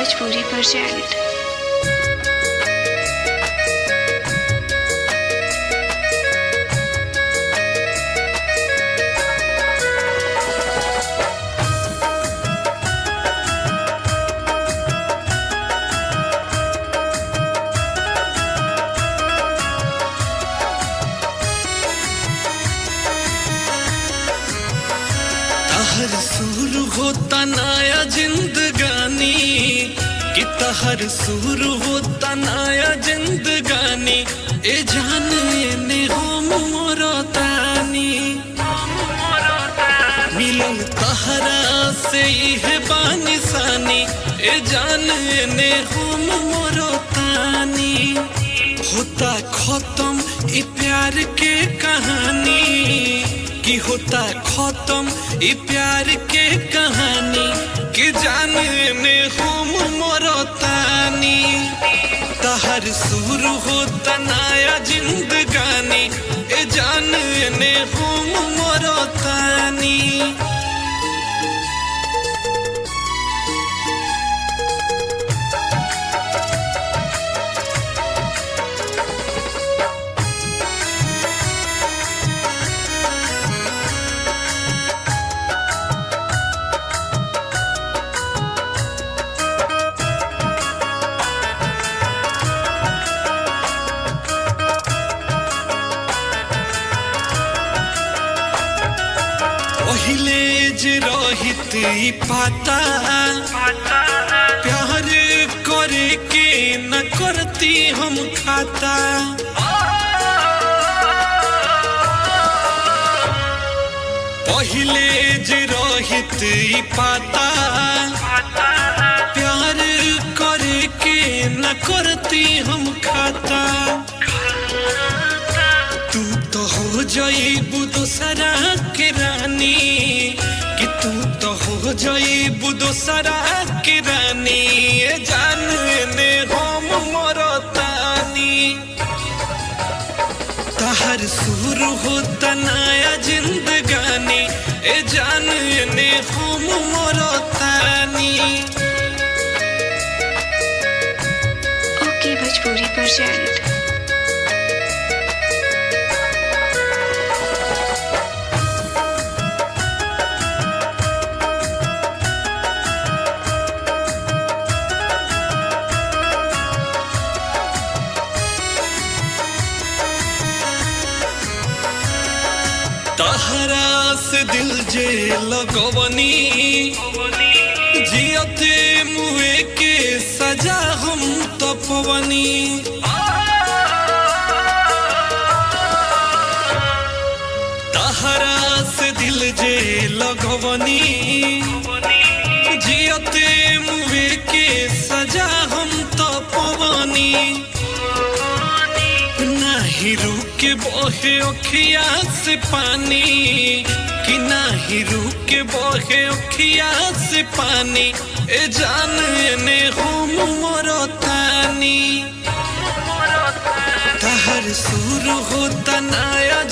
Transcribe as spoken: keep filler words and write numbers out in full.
Bhojpuri present. तहर शुरू होता नया जिंदगानी कि तहर शुरू होता नया जिंदगानी ए जान ने हम मोरतानी मिलन तहरा से है बानिसानी ए जान ने हम मोरतानी होता खत्म ई प्यार के कहानी कि होता खत्म ई प्यार के कहानी कि जाने में हम मरतानी तहर शुरू होता नया जिंदगानी ए जाने में हम मरतानी। पहिले जे रहित ई पता प्यार करे के न करती हम खाता पहिले जे रहित ई पता प्यार करे के न करती हम खाता तू तो हो जाइबू दोसरा के रानी कि तू तो हो जाइबू दोसरा के रानी ए जान ने हम मरतानी तहर शुरू होता नया जिंदगानी ए जान ने हम मरतानी। ओके भोजपुरी प्रेजेंट। तहरा से दिल जे लगवनी जियते मुए के सजा हम तो पवनी तहरा से दिल जे लगवनी जियते मुए के सजा हम तो पवनी नाही रुके बहे अखिया से पानी कि नाही रुके बहे अखिया से पानी ए जान ने हम मरतानी तहर शुरू होता नया